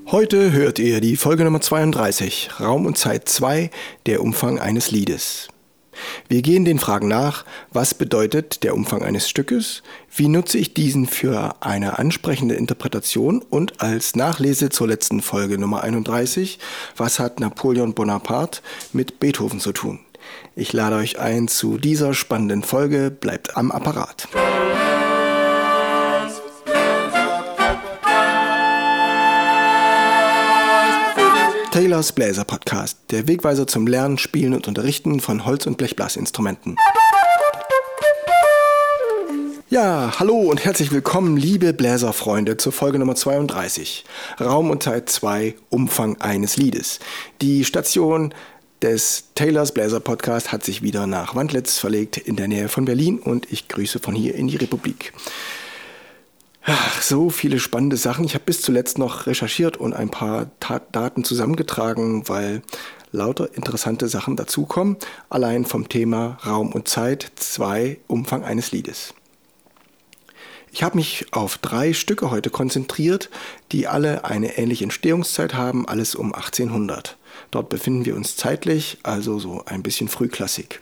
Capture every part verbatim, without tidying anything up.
Heute hört ihr die Folge Nummer zweiunddreißig, Raum und Zeit zwei, der Umfang eines Liedes. Wir gehen den Fragen nach, was bedeutet der Umfang eines Stückes, wie nutze ich diesen für eine ansprechende Interpretation und als Nachlese zur letzten Folge Nummer einunddreißig, was hat Napoleon Bonaparte mit Beethoven zu tun. Ich lade euch ein zu dieser spannenden Folge, bleibt am Apparat. Taylors Bläser Podcast, der Wegweiser zum Lernen, Spielen und Unterrichten von Holz- und Blechblasinstrumenten. Ja, hallo und herzlich willkommen, liebe Bläserfreunde, zur Folge Nummer zweiunddreißig. Raum und Zeit zwei, Umfang eines Liedes. Die Station des Taylors Bläser Podcast hat sich wieder nach Wandlitz verlegt in der Nähe von Berlin und ich grüße von hier in die Republik. Ach, so viele spannende Sachen. Ich habe bis zuletzt noch recherchiert und ein paar Ta- Daten zusammengetragen, weil lauter interessante Sachen dazukommen. Allein vom Thema Raum und Zeit zwei, Umfang eines Liedes. Ich habe mich auf drei Stücke heute konzentriert, die alle eine ähnliche Entstehungszeit haben, alles um achtzehnhundert. Dort befinden wir uns zeitlich, also so ein bisschen Frühklassik.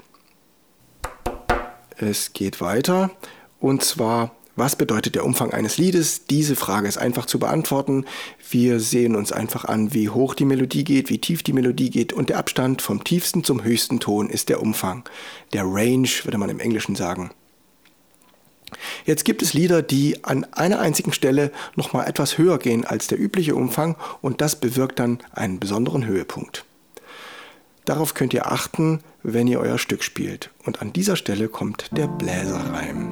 Es geht weiter und zwar: Was bedeutet der Umfang eines Liedes? Diese Frage ist einfach zu beantworten. Wir sehen uns einfach an, wie hoch die Melodie geht, wie tief die Melodie geht und der Abstand vom tiefsten zum höchsten Ton ist der Umfang. Der Range, würde man im Englischen sagen. Jetzt gibt es Lieder, die an einer einzigen Stelle nochmal etwas höher gehen als der übliche Umfang und das bewirkt dann einen besonderen Höhepunkt. Darauf könnt ihr achten, wenn ihr euer Stück spielt. Und an dieser Stelle kommt der Bläserreim.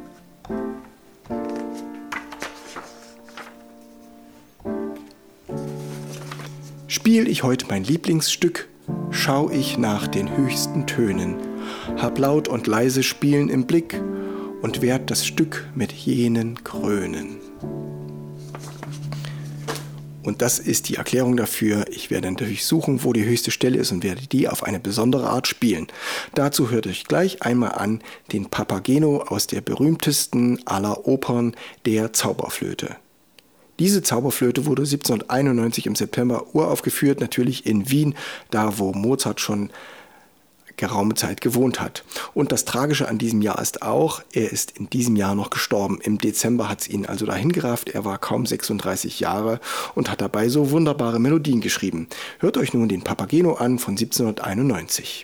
Spiel ich heute mein Lieblingsstück, schau ich nach den höchsten Tönen, hab laut und leise Spielen im Blick und werd das Stück mit jenen krönen. Und das ist die Erklärung dafür. Ich werde natürlich suchen, wo die höchste Stelle ist und werde die auf eine besondere Art spielen. Dazu hört euch gleich einmal an den Papageno aus der berühmtesten aller Opern, der Zauberflöte. Diese Zauberflöte wurde siebzehnhunderteinundneunzig im September uraufgeführt, natürlich in Wien, da wo Mozart schon geraume Zeit gewohnt hat. Und das Tragische an diesem Jahr ist auch, er ist in diesem Jahr noch gestorben. Im Dezember hat es ihn also dahin gerafft, er war kaum sechsunddreißig Jahre und hat dabei so wunderbare Melodien geschrieben. Hört euch nun den Papageno an von siebzehnhunderteinundneunzig.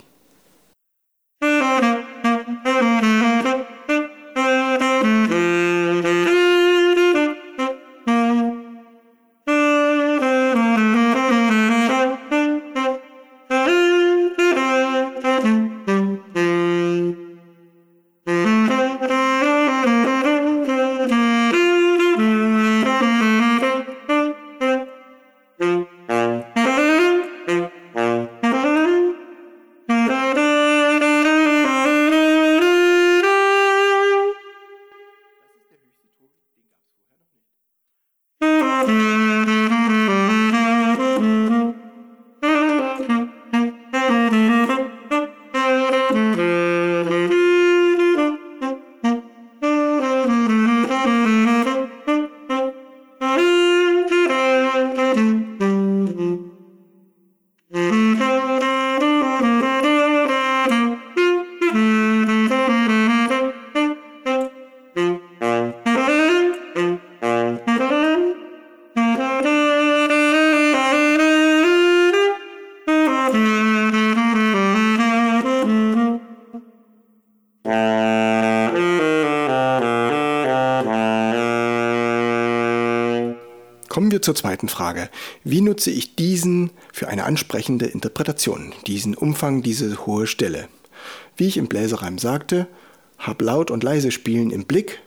Kommen wir zur zweiten Frage. Wie nutze ich diesen für eine ansprechende Interpretation, diesen Umfang, diese hohe Stelle? Wie ich im Bläserreim sagte, hab laut und leise Spielen im Blick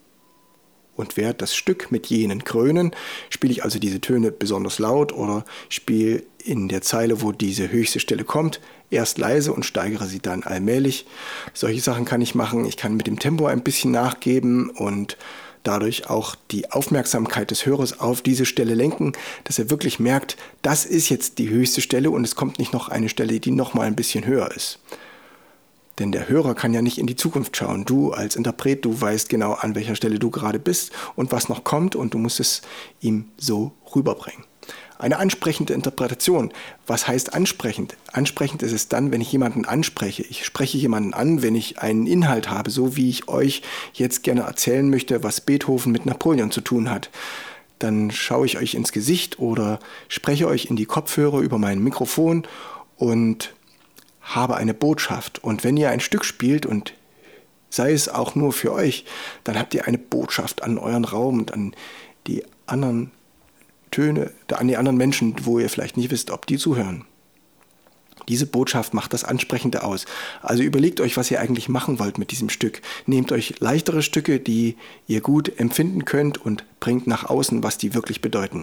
und werde das Stück mit jenen krönen. Spiele ich also diese Töne besonders laut oder spiele in der Zeile, wo diese höchste Stelle kommt, erst leise und steigere sie dann allmählich. Solche Sachen kann ich machen. Ich kann mit dem Tempo ein bisschen nachgeben und dadurch auch die Aufmerksamkeit des Hörers auf diese Stelle lenken, dass er wirklich merkt, das ist jetzt die höchste Stelle und es kommt nicht noch eine Stelle, die noch mal ein bisschen höher ist. Denn der Hörer kann ja nicht in die Zukunft schauen. Du als Interpret, du weißt genau, an welcher Stelle du gerade bist und was noch kommt und du musst es ihm so rüberbringen. Eine ansprechende Interpretation. Was heißt ansprechend? Ansprechend ist es dann, wenn ich jemanden anspreche. Ich spreche jemanden an, wenn ich einen Inhalt habe, so wie ich euch jetzt gerne erzählen möchte, was Beethoven mit Napoleon zu tun hat. Dann schaue ich euch ins Gesicht oder spreche euch in die Kopfhörer über mein Mikrofon und habe eine Botschaft. Und wenn ihr ein Stück spielt und sei es auch nur für euch, dann habt ihr eine Botschaft an euren Raum und an die anderen Töne, an die anderen Menschen, wo ihr vielleicht nicht wisst, ob die zuhören. Diese Botschaft macht das Ansprechende aus. Also überlegt euch, was ihr eigentlich machen wollt mit diesem Stück. Nehmt euch leichtere Stücke, die ihr gut empfinden könnt und bringt nach außen, was die wirklich bedeuten.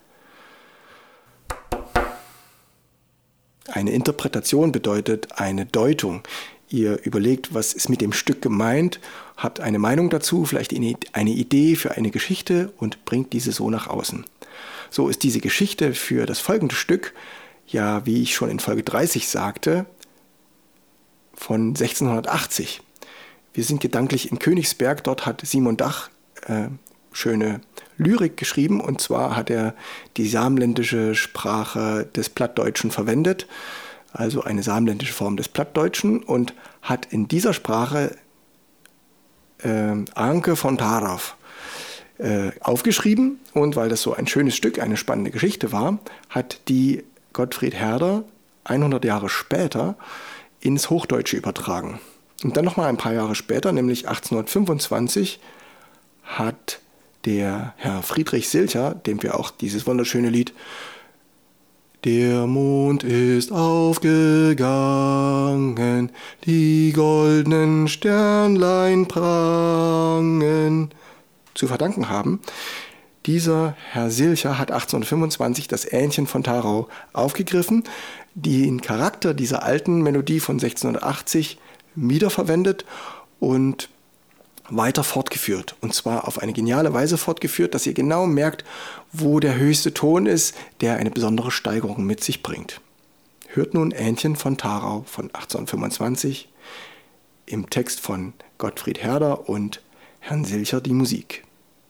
Eine Interpretation bedeutet eine Deutung. Ihr überlegt, was ist mit dem Stück gemeint, habt eine Meinung dazu, vielleicht eine Idee für eine Geschichte und bringt diese so nach außen. So ist diese Geschichte für das folgende Stück, ja, wie ich schon in Folge dreißig sagte, von sechzehnhundertachtzig. Wir sind gedanklich in Königsberg, dort hat Simon Dach äh, schöne Lyrik geschrieben, und zwar hat er die samländische Sprache des Plattdeutschen verwendet, also eine samländische Form des Plattdeutschen, und hat in dieser Sprache äh, Anke von Tharau äh, aufgeschrieben, und weil das so ein schönes Stück, eine spannende Geschichte war, hat die Gottfried Herder hundert Jahre später ins Hochdeutsche übertragen. Und dann nochmal ein paar Jahre später, nämlich achtzehnhundertfünfundzwanzig, hat der Herr Friedrich Silcher, dem wir auch dieses wunderschöne Lied Der Mond ist aufgegangen, die goldenen Sternlein prangen, zu verdanken haben. Dieser Herr Silcher hat achtzehnhundertfünfundzwanzig das Ähnchen von Tharau aufgegriffen, den Charakter dieser alten Melodie von sechzehnhundertachtzig wiederverwendet und weiter fortgeführt. Und zwar auf eine geniale Weise fortgeführt, dass ihr genau merkt, wo der höchste Ton ist, der eine besondere Steigerung mit sich bringt. Hört nun Ähnchen von Tharau von achtzehnhundertfünfundzwanzig im Text von Gottfried Herder und Herrn Silcher die Musik.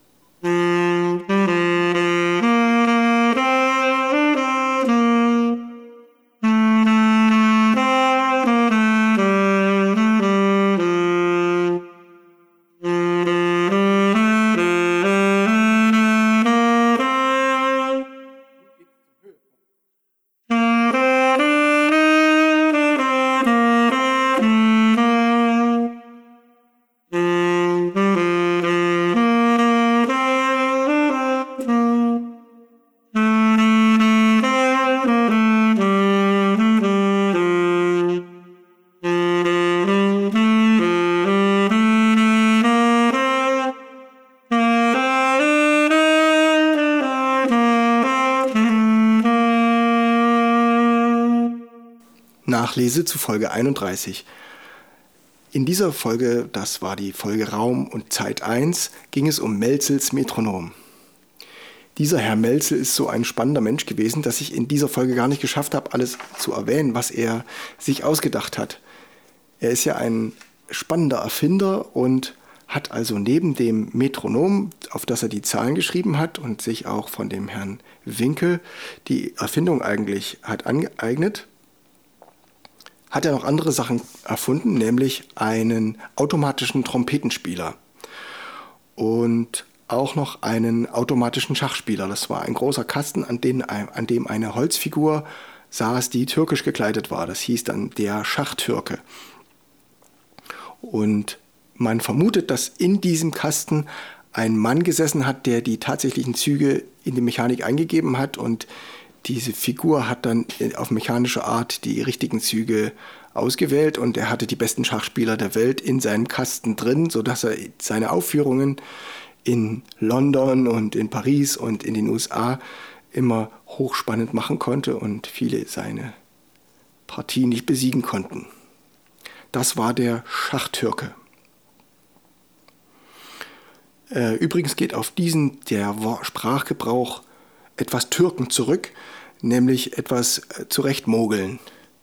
Nachlese zu Folge einunddreißig. In dieser Folge, das war die Folge Raum und Zeit eins, ging es um Melzels Metronom. Dieser Herr Melzel ist so ein spannender Mensch gewesen, dass ich in dieser Folge gar nicht geschafft habe, alles zu erwähnen, was er sich ausgedacht hat. Er ist ja ein spannender Erfinder und hat also neben dem Metronom, auf das er die Zahlen geschrieben hat und sich auch von dem Herrn Winkel die Erfindung eigentlich hat angeeignet, hat er noch andere Sachen erfunden, nämlich einen automatischen Trompetenspieler und auch noch einen automatischen Schachspieler. Das war ein großer Kasten, an, den, an dem eine Holzfigur saß, die türkisch gekleidet war. Das hieß dann der Schachtürke. Und man vermutet, dass in diesem Kasten ein Mann gesessen hat, der die tatsächlichen Züge in die Mechanik eingegeben hat, und diese Figur hat dann auf mechanische Art die richtigen Züge ausgewählt, und er hatte die besten Schachspieler der Welt in seinem Kasten drin, sodass er seine Aufführungen in London und in Paris und in den U S A immer hochspannend machen konnte und viele seine Partie nicht besiegen konnten. Das war der Schachtürke. Äh, übrigens geht auf diesen der Sprachgebrauch etwas Türken zurück, nämlich etwas äh, zurechtmogeln.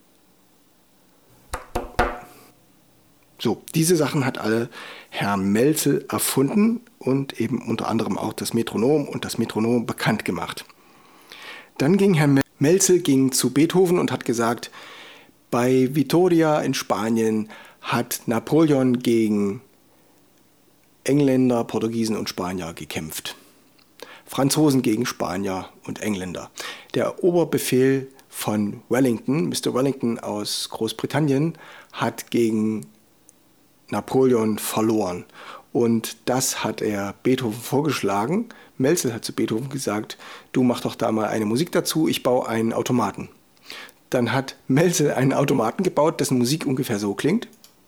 So, diese Sachen hat alle Herr Melzel erfunden und eben unter anderem auch das Metronom und das Metronom bekannt gemacht. Dann ging Herr Melzel ging zu Beethoven und hat gesagt, bei Vitoria in Spanien hat Napoleon gegen Engländer, Portugiesen und Spanier gekämpft. Franzosen gegen Spanier und Engländer. Der Oberbefehl von Wellington, Mister Wellington aus Großbritannien, hat gegen Napoleon verloren. Und das hat er Beethoven vorgeschlagen. Melzel hat zu Beethoven gesagt, du mach doch da mal eine Musik dazu, ich baue einen Automaten. Dann hat Melzel einen Automaten gebaut, dessen Musik ungefähr so klingt.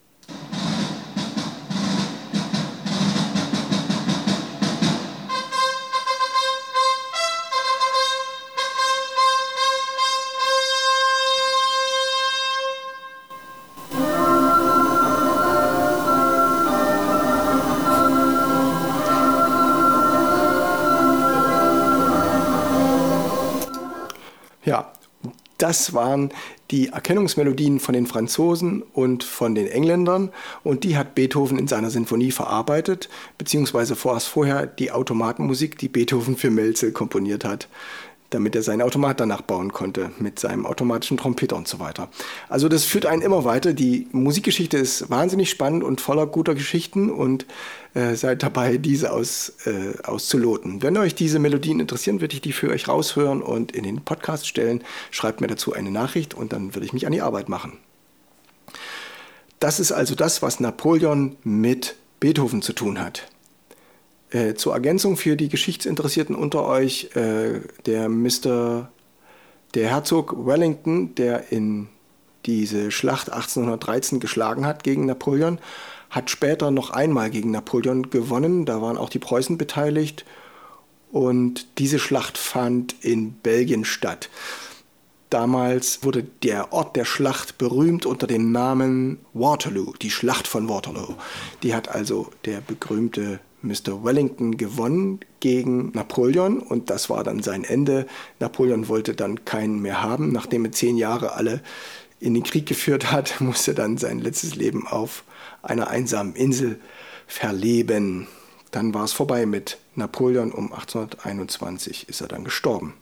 Ja, das waren die Erkennungsmelodien von den Franzosen und von den Engländern und die hat Beethoven in seiner Sinfonie verarbeitet, beziehungsweise vorerst vorher die Automatenmusik, die Beethoven für Melzel komponiert hat, damit er seinen Automat danach bauen konnte, mit seinem automatischen Trompeter und so weiter. Also das führt einen immer weiter. Die Musikgeschichte ist wahnsinnig spannend und voller guter Geschichten und äh, seid dabei, diese aus, äh, auszuloten. Wenn euch diese Melodien interessieren, würde ich die für euch raushören und in den Podcast stellen. Schreibt mir dazu eine Nachricht und dann würde ich mich an die Arbeit machen. Das ist also das, was Napoleon mit Beethoven zu tun hat. Äh, zur Ergänzung für die Geschichtsinteressierten unter euch, äh, der Mister der Herzog Wellington, der in diese Schlacht achtzehnhundertdreizehn geschlagen hat gegen Napoleon, hat später noch einmal gegen Napoleon gewonnen. Da waren auch die Preußen beteiligt und diese Schlacht fand in Belgien statt. Damals wurde der Ort der Schlacht berühmt unter dem Namen Waterloo, die Schlacht von Waterloo. Die hat also der berühmte Mister Wellington gewonnen gegen Napoleon und das war dann sein Ende. Napoleon wollte dann keinen mehr haben. Nachdem er zehn Jahre alle in den Krieg geführt hat, musste dann sein letztes Leben auf einer einsamen Insel verleben. Dann war es vorbei mit Napoleon. Um achtzehnhunderteinundzwanzig ist er dann gestorben.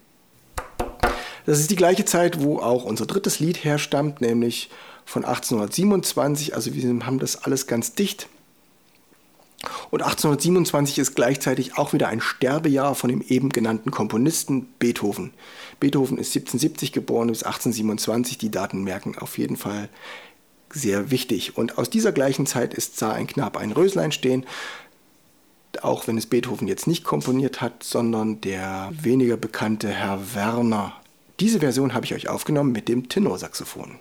Das ist die gleiche Zeit, wo auch unser drittes Lied herstammt, nämlich von achtzehnhundertsiebenundzwanzig. Also wir haben das alles ganz dicht. Und achtzehnhundertsiebenundzwanzig ist gleichzeitig auch wieder ein Sterbejahr von dem eben genannten Komponisten Beethoven. Beethoven ist siebzehnhundertsiebzig geboren bis achtzehnhundertsiebenundzwanzig. Die Daten merken auf jeden Fall sehr wichtig. Und aus dieser gleichen Zeit ist Sah ein Knab ein Röslein stehen, auch wenn es Beethoven jetzt nicht komponiert hat, sondern der weniger bekannte Herr Werner. Diese Version habe ich euch aufgenommen mit dem Tenorsaxophon.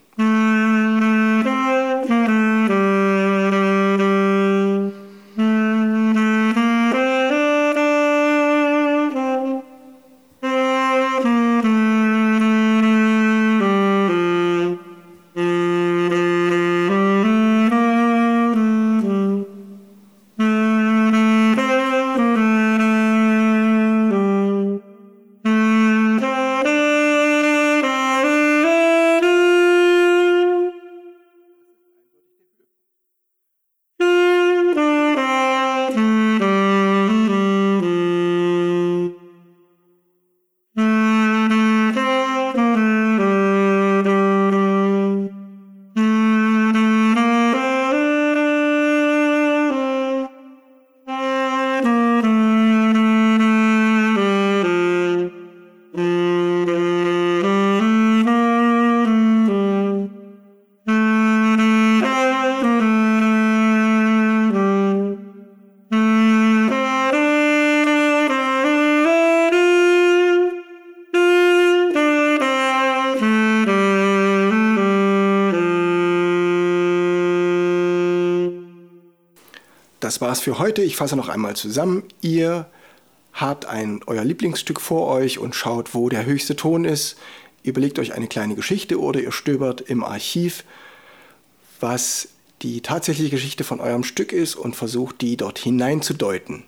Das war's für heute. Ich fasse noch einmal zusammen. Ihr habt ein, euer Lieblingsstück vor euch und schaut, wo der höchste Ton ist. Überlegt euch eine kleine Geschichte oder ihr stöbert im Archiv, was die tatsächliche Geschichte von eurem Stück ist und versucht, die dort hineinzudeuten.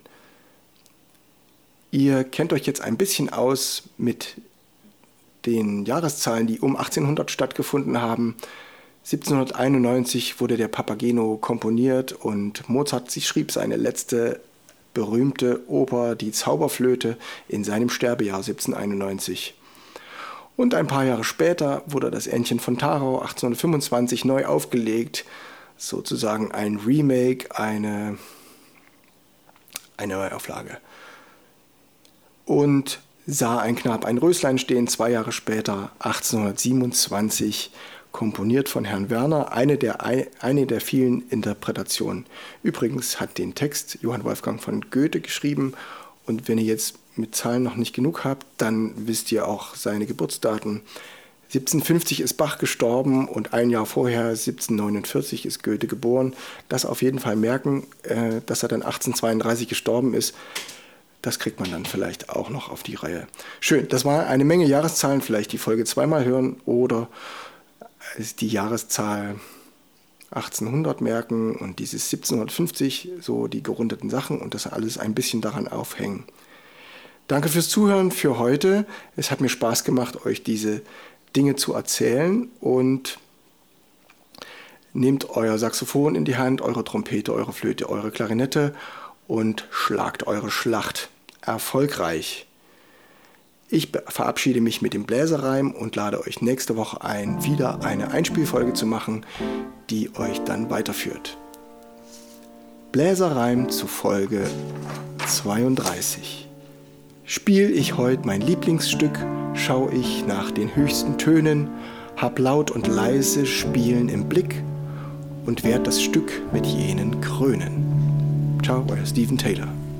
Ihr kennt euch jetzt ein bisschen aus mit den Jahreszahlen, die um achtzehnhundert stattgefunden haben. siebzehnhunderteinundneunzig wurde der Papageno komponiert und Mozart sie schrieb seine letzte berühmte Oper, die Zauberflöte, in seinem Sterbejahr siebzehnhunderteinundneunzig. Und ein paar Jahre später wurde das Entchen von Tharau achtzehnhundertfünfundzwanzig neu aufgelegt, sozusagen ein Remake, eine, eine Neuauflage. Und sah ein Knab ein Röslein stehen, zwei Jahre später, achtzehnhundertsiebenundzwanzig, komponiert von Herrn Werner, eine der, eine der vielen Interpretationen. Übrigens hat den Text Johann Wolfgang von Goethe geschrieben, und wenn ihr jetzt mit Zahlen noch nicht genug habt, dann wisst ihr auch seine Geburtsdaten. siebzehnhundertfünfzig ist Bach gestorben und ein Jahr vorher, siebzehnhundertneunundvierzig, ist Goethe geboren. Das auf jeden Fall merken, äh, dass er dann achtzehnhundertzweiunddreißig gestorben ist. Das kriegt man dann vielleicht auch noch auf die Reihe. Schön, das war eine Menge Jahreszahlen, vielleicht die Folge zweimal hören oder die Jahreszahl achtzehnhundert merken und dieses siebzehnhundertfünfzig, so die gerundeten Sachen, und das alles ein bisschen daran aufhängen. Danke fürs Zuhören für heute. Es hat mir Spaß gemacht, euch diese Dinge zu erzählen, und nehmt euer Saxophon in die Hand, eure Trompete, eure Flöte, eure Klarinette und schlagt eure Schlacht erfolgreich. Ich verabschiede mich mit dem Bläserreim und lade euch nächste Woche ein, wieder eine Einspielfolge zu machen, die euch dann weiterführt. Bläserreim zu Folge zweiunddreißig. Spiel ich heut mein Lieblingsstück, schau ich nach den höchsten Tönen, hab laut und leise Spielen im Blick und werd das Stück mit jenen krönen. Ciao, euer Steven Taylor.